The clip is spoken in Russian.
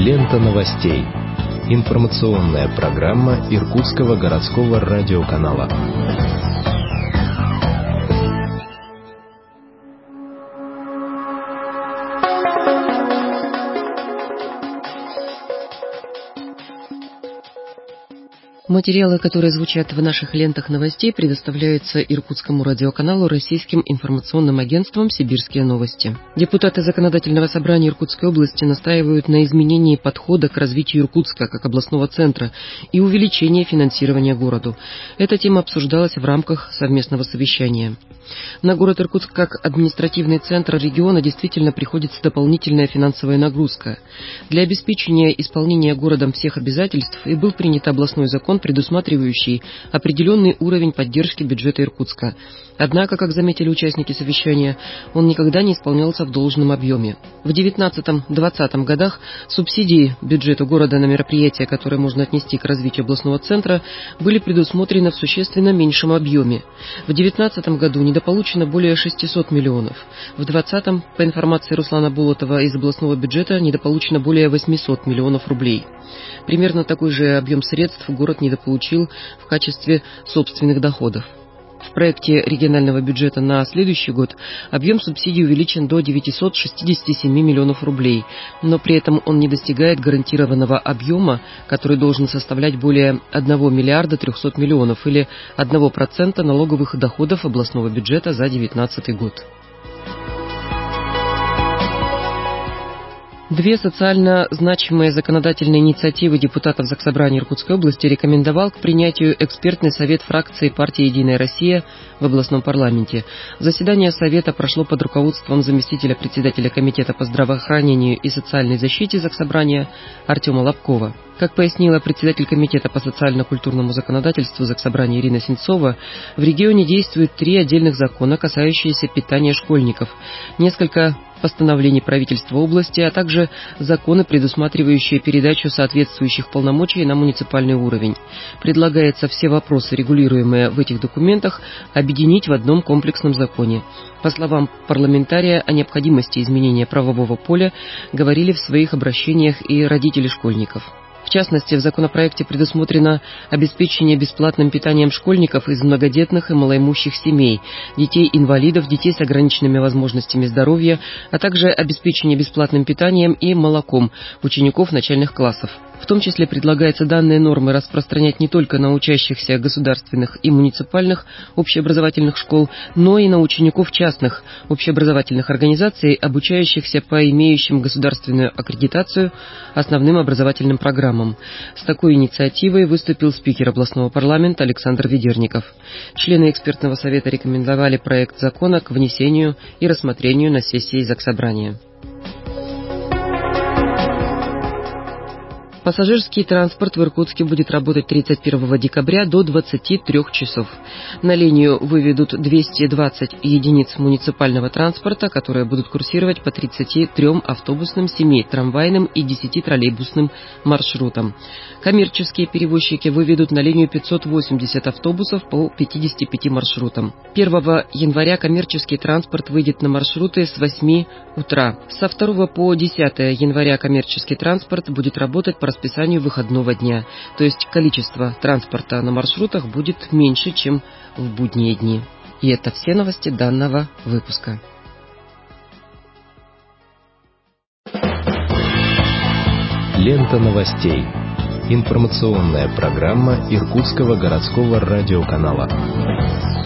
Лента новостей. Информационная программа Иркутского городского радиоканала. Материалы, которые звучат в наших лентах новостей, предоставляются Иркутскому радиоканалу российским информационным агентством «Сибирские новости». Депутаты Законодательного собрания Иркутской области настаивают на изменении подхода к развитию Иркутска как областного центра и увеличении финансирования городу. Эта тема обсуждалась в рамках совместного совещания. На город Иркутск как административный центр региона действительно приходится дополнительная финансовая нагрузка. Для обеспечения исполнения городом всех обязательств и был принят областной закон, предусматривающий определенный уровень поддержки бюджета Иркутска. Однако, как заметили участники совещания, он никогда не исполнялся в должном объеме. В 2019-2020 годах субсидии бюджету города на мероприятия, которые можно отнести к развитию областного центра, были предусмотрены в существенно меньшем объеме. В 2019 году недополучено более 600 миллионов. В 2020, по информации Руслана Болотова, из областного бюджета недополучено более 800 миллионов рублей. Примерно такой же объем средств город недополучил в качестве собственных доходов. В проекте регионального бюджета на следующий год объем субсидий увеличен до 967 миллионов рублей, но при этом он не достигает гарантированного объема, который должен составлять более 1 миллиарда 300 миллионов или 1% налоговых доходов областного бюджета за 2019 год. Две социально значимые законодательные инициативы депутатов Заксобрания Иркутской области рекомендовал к принятию экспертный совет фракции партии «Единая Россия» в областном парламенте. Заседание совета прошло под руководством заместителя председателя комитета по здравоохранению и социальной защите Заксобрания Артема Лобкова. Как пояснила председатель комитета по социально-культурному законодательству Заксобрания Ирина Сенцова, в регионе действуют 3 отдельных закона, касающиеся питания школьников, несколько постановлений правительства области, а также законы, предусматривающие передачу соответствующих полномочий на муниципальный уровень. Предлагается все вопросы, регулируемые в этих документах, объединить в одном комплексном законе. По словам парламентария, о необходимости изменения правового поля говорили в своих обращениях и родители школьников. В частности, в законопроекте предусмотрено обеспечение бесплатным питанием школьников из многодетных и малоимущих семей, детей-инвалидов, детей с ограниченными возможностями здоровья, а также обеспечение бесплатным питанием и молоком учеников начальных классов. В том числе предлагается данные нормы распространять не только на учащихся государственных и муниципальных общеобразовательных школ, но и на учеников частных общеобразовательных организаций, обучающихся по имеющим государственную аккредитацию основным образовательным программам. С такой инициативой выступил спикер областного парламента Александр Ведерников. Члены экспертного совета рекомендовали проект закона к внесению и рассмотрению на сессии Заксобрания. Пассажирский транспорт в Иркутске будет работать 31 декабря до 23 часов. На линию выведут 220 единиц муниципального транспорта, которые будут курсировать по 33 автобусным, 7 трамвайным и 10 троллейбусным маршрутам. Коммерческие перевозчики выведут на линию 580 автобусов по 55 маршрутам. 1 января коммерческий транспорт выйдет на маршруты с 8 утра. Со 2 по 10 января коммерческий транспорт будет работать по расписанию выходного дня, то есть количество транспорта на маршрутах будет меньше, чем в будние дни. И это все новости данного выпуска. Лента новостей. Информационная программа Иркутского городского радиоканала.